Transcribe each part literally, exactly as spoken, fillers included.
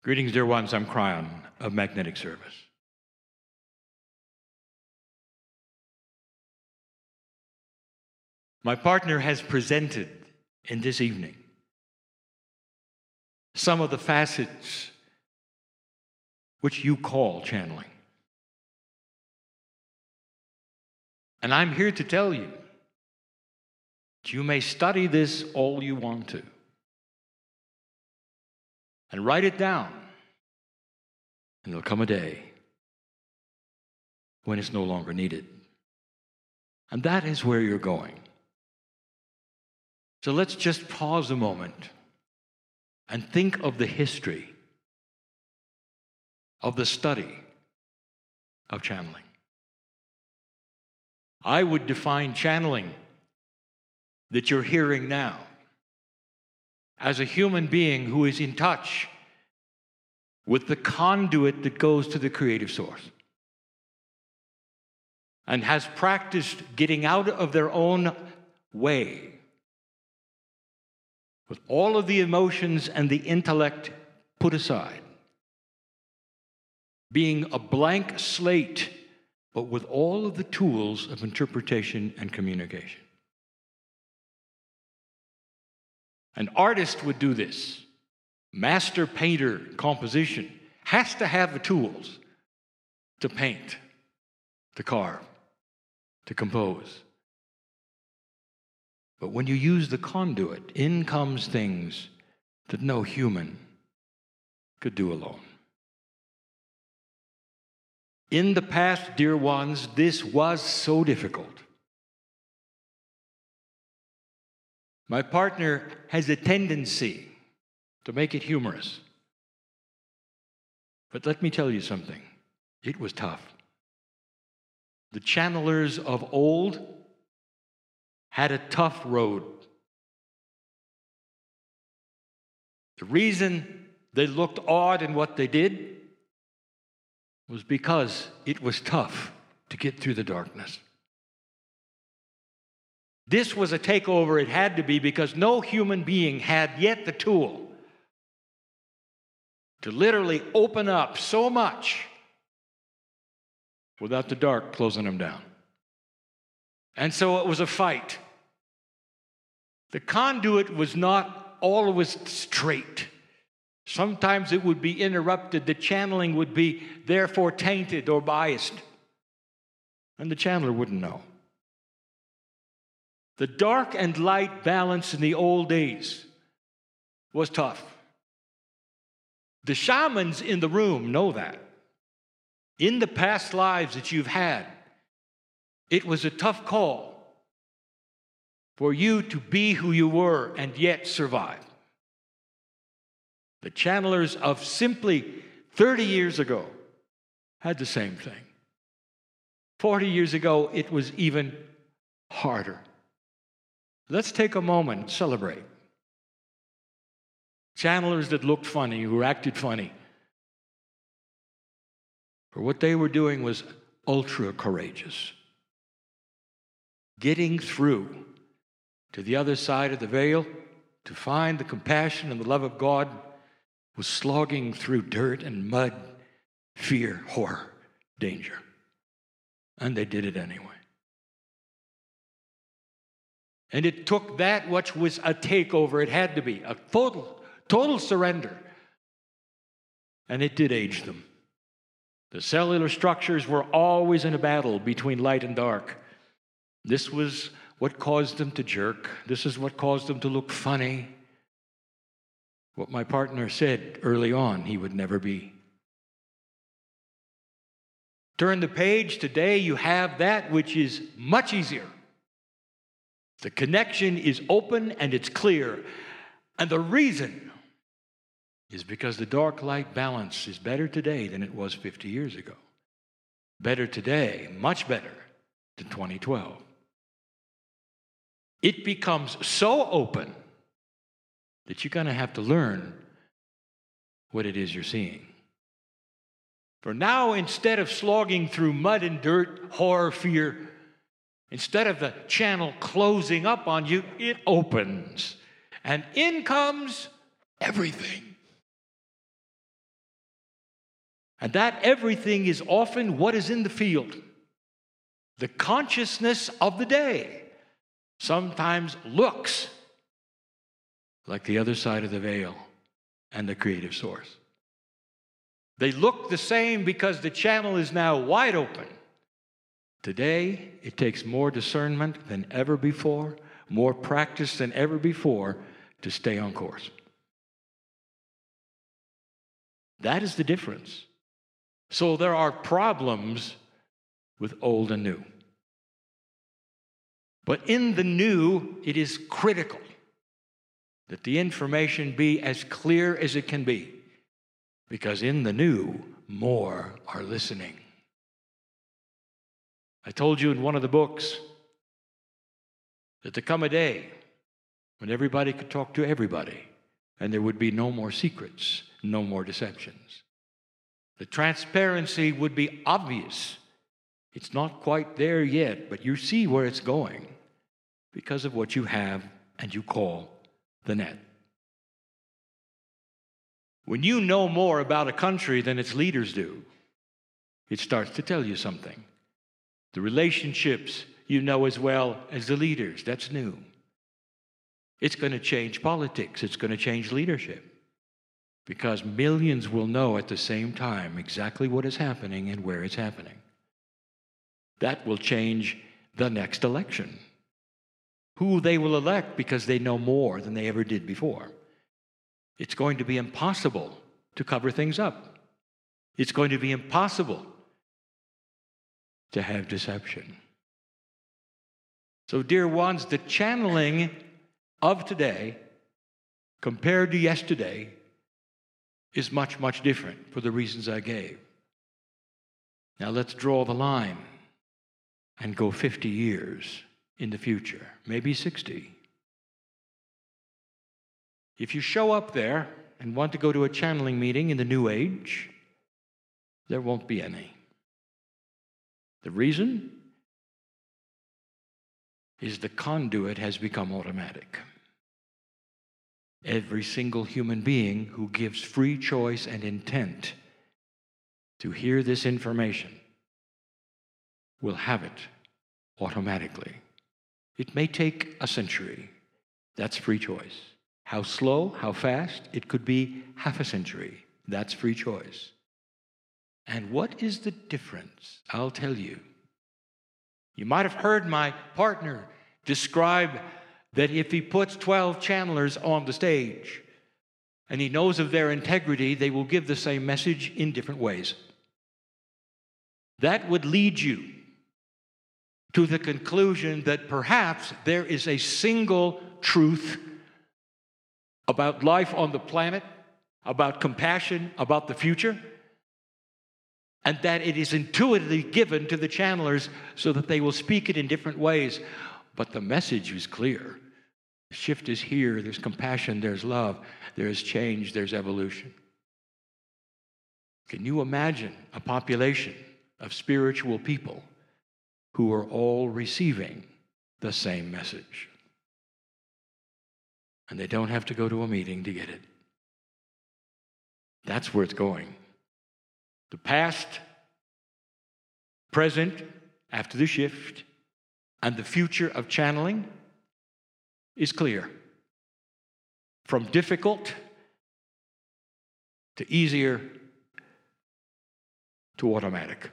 Greetings, dear ones. I'm Cryon of Magnetic Service. My partner has presented in this evening some of the facets which you call channeling. And I'm here to tell you that you may study this all you want to and write it down, and there'll come a day when it's no longer needed. And that is where you're going. So let's just pause a moment and think of the history of the study of channeling. I would define channeling that you're hearing now as a human being who is in touch with the conduit that goes to the creative source and has practiced getting out of their own way with all of the emotions and the intellect put aside, being a blank slate, but with all of the tools of interpretation and communication. An artist would do this. Master painter composition has to have the tools to paint, to carve, to compose. But when you use the conduit, in comes things that no human could do alone. In the past, dear ones, this was so difficult. My partner has a tendency to make it humorous. But let me tell you something. It was tough. The channelers of old had a tough road. The reason they looked odd in what they did was because it was tough to get through the darkness. This was a takeover. It had to be, because no human being had yet the tool to literally open up so much without the dark closing them down. And so it was a fight. The conduit was not always straight. Sometimes it would be interrupted. The channeling would be therefore tainted or biased. And the channeler wouldn't know. The dark and light balance in the old days was tough. The shamans in the room know that. In the past lives that you've had, it was a tough call for you to be who you were and yet survive. The channelers of simply thirty years ago had the same thing. forty years ago, it was even harder. Let's take a moment and celebrate. Channelers that looked funny, who acted funny. For what they were doing was ultra courageous. Getting through to the other side of the veil to find the compassion and the love of God was slogging through dirt and mud, fear, horror, danger. And they did it anyway. And it took that which was a takeover. It had to be a total, total surrender. And it did age them. The cellular structures were always in a battle between light and dark. This was what caused them to jerk. This is what caused them to look funny. What my partner said early on he would never be. Turn the page. Today you have that which is much easier. The connection is open and it's clear. And the reason is because the dark-light balance is better today than it was fifty years ago. Better today, much better than twenty twelve. It becomes so open that you're going to have to learn what it is you're seeing. For now, instead of slogging through mud and dirt, horror, fear, instead of the channel closing up on you, it opens. And in comes everything. And that everything is often what is in the field. The consciousness of the day sometimes looks like the other side of the veil and the creative source. They look the same because the channel is now wide open. Today, it takes more discernment than ever before, more practice than ever before to stay on course. That is the difference. So there are problems with old and new. But in the new, it is critical that the information be as clear as it can be, because in the new, more are listening. I told you in one of the books that there come a day when everybody could talk to everybody, and there would be no more secrets, no more deceptions. The transparency would be obvious. It's not quite there yet, but you see where it's going because of what you have and you call the net. When you know more about a country than its leaders do, it starts to tell you something. The relationships you know as well as the leaders, that's new. It's going to change politics. It's going to change leadership. Because millions will know at the same time exactly what is happening and where it's happening. That will change the next election. Who they will elect because they know more than they ever did before. It's going to be impossible to cover things up. It's going to be impossible to have deception. So, dear ones, the channeling of today compared to yesterday is much, much different for the reasons I gave. Now let's draw the line and go fifty years in the future, maybe sixty. If you show up there and want to go to a channeling meeting in the New Age, there won't be any. The reason is the conduit has become automatic. Every single human being who gives free choice and intent to hear this information will have it automatically. It may take a century. That's free choice. How slow, how fast? It could be half a century. That's free choice. And what is the difference? I'll tell you. You might have heard my partner describe that if he puts twelve channelers on the stage and he knows of their integrity, they will give the same message in different ways. That would lead you to the conclusion that perhaps there is a single truth about life on the planet, about compassion, about the future, and that it is intuitively given to the channelers so that they will speak it in different ways. But the message is clear. The shift is here. There's compassion. There's love. There's change. There's evolution. Can you imagine a population of spiritual people who are all receiving the same message? And they don't have to go to a meeting to get it. That's where it's going. The past, present, after the shift, and the future of channeling is clear. From difficult to easier to automatic.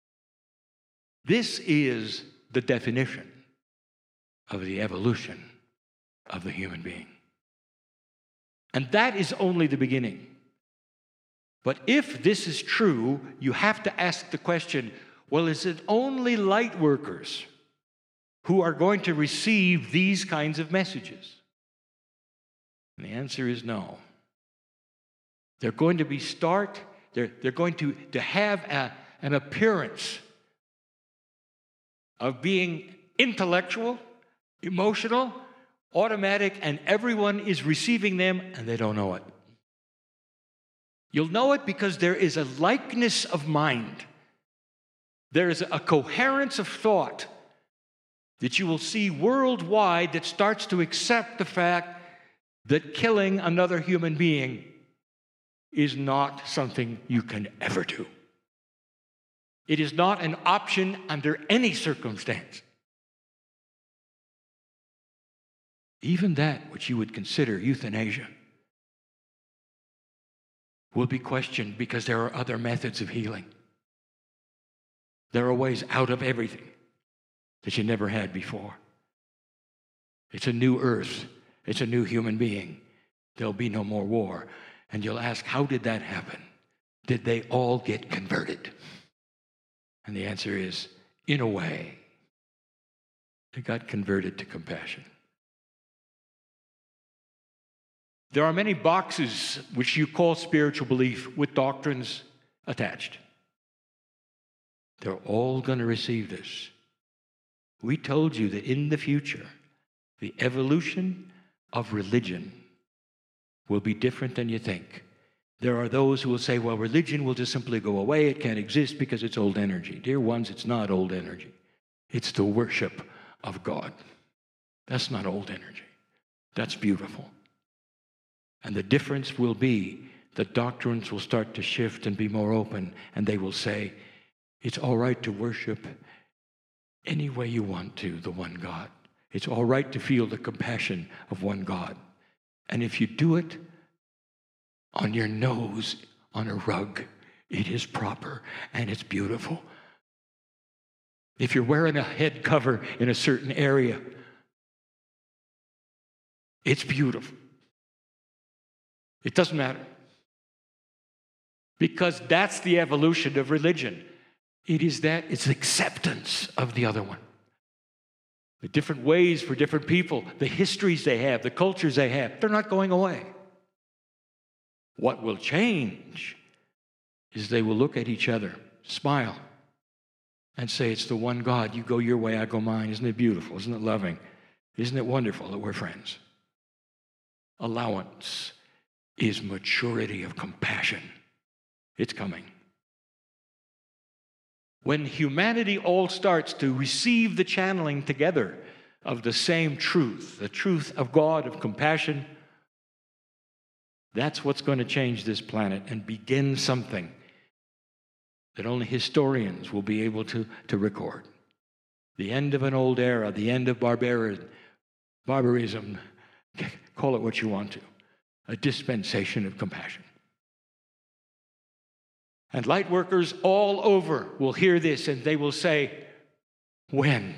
This is the definition of the evolution of the human being. And that is only the beginning. But if this is true, you have to ask the question, well, is it only light workers who are going to receive these kinds of messages? And the answer is no. They're going to be start, they're, they're going to, to have a, an appearance of being intellectual, emotional, automatic, and everyone is receiving them and they don't know it. You'll know it because there is a likeness of mind. There is a coherence of thought that you will see worldwide that starts to accept the fact that killing another human being is not something you can ever do. It is not an option under any circumstance. Even that which you would consider euthanasia will be questioned because there are other methods of healing. There are ways out of everything that you never had before. It's a new earth. It's a new human being. There'll be no more war. And you'll ask, how did that happen? Did they all get converted? And the answer is, in a way, they got converted to compassion. There are many boxes which you call spiritual belief with doctrines attached. They're all going to receive this. We told you that in the future, the evolution of religion will be different than you think. There are those who will say, well, religion will just simply go away. It can't exist because it's old energy. Dear ones, it's not old energy. It's the worship of God. That's not old energy. That's beautiful. And the difference will be that doctrines will start to shift and be more open, and they will say, it's all right to worship any way you want to the one God. It's all right to feel the compassion of one God. And if you do it on your nose, on a rug, it is proper and it's beautiful. If you're wearing a head cover in a certain area, it's beautiful. It doesn't matter. Because that's the evolution of religion. It is that, it's acceptance of the other one. The different ways for different people, the histories they have, the cultures they have, they're not going away. What will change is they will look at each other, smile, and say, it's the one God. You go your way, I go mine. Isn't it beautiful? Isn't it loving? Isn't it wonderful that we're friends? Allowance is maturity of compassion. It's coming. When humanity all starts to receive the channeling together of the same truth, the truth of God, of compassion, that's what's going to change this planet and begin something that only historians will be able to, to record. The end of an old era, the end of barbarism, barbarism, call it what you want to, a dispensation of compassion. And light workers all over will hear this and they will say, when?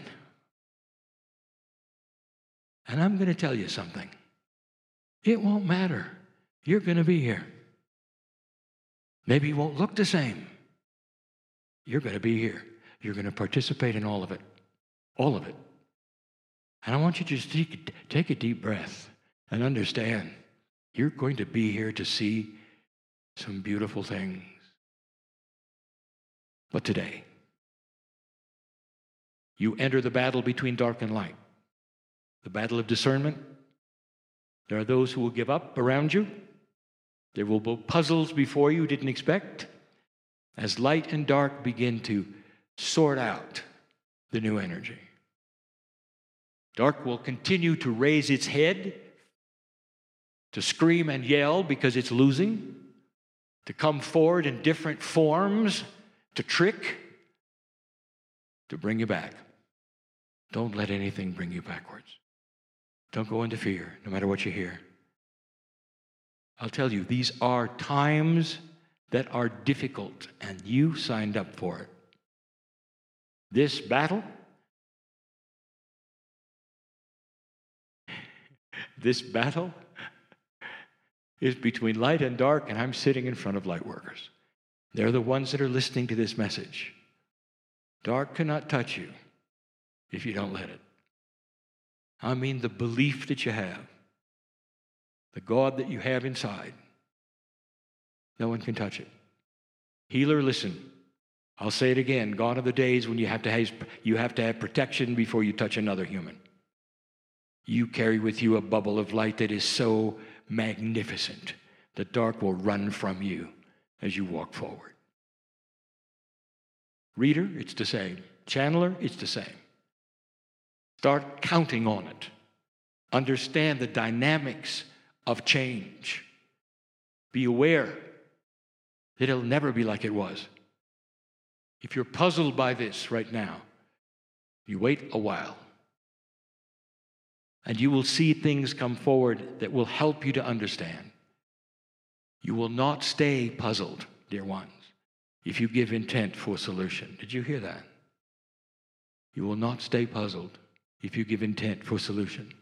And I'm going to tell you something. It won't matter. You're going to be here. Maybe you won't look the same. You're going to be here. You're going to participate in all of it. All of it. And I want you to just take, take a deep breath and understand you're going to be here to see some beautiful things. But today, you enter the battle between dark and light, the battle of discernment. There are those who will give up around you. There will be puzzles before you didn't expect, as light and dark begin to sort out the new energy. Dark will continue to raise its head, to scream and yell because it's losing, to come forward in different forms, to trick, to bring you back. Don't let anything bring you backwards. Don't go into fear, no matter what you hear. I'll tell you, these are times that are difficult, and you signed up for it. This battle, this battle is between light and dark, and I'm sitting in front of light workers. They're the ones that are listening to this message. Dark cannot touch you if you don't let it. I mean the belief that you have, the God that you have inside. No one can touch it. Healer, listen. I'll say it again. Gone are the days when you have to have, you have to have protection before you touch another human. You carry with you a bubble of light that is so magnificent that dark will run from you as you walk forward. Reader, it's the same. Channeler, it's the same. Start counting on it. Understand the dynamics of change. Be aware It'll never be like it was. If you're puzzled by this right now, you wait a while, and you will see things come forward that will help you to understand. You will not stay puzzled, dear ones, if you give intent for solution. Did you hear that? You will not stay puzzled if you give intent for solution.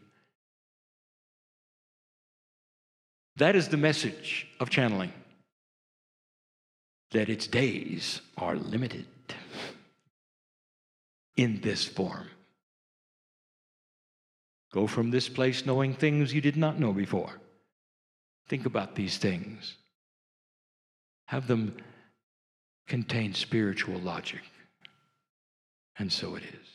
That is the message of channeling, that its days are limited in this form. Go from this place knowing things you did not know before. Think about these things. Have them contain spiritual logic. And so it is.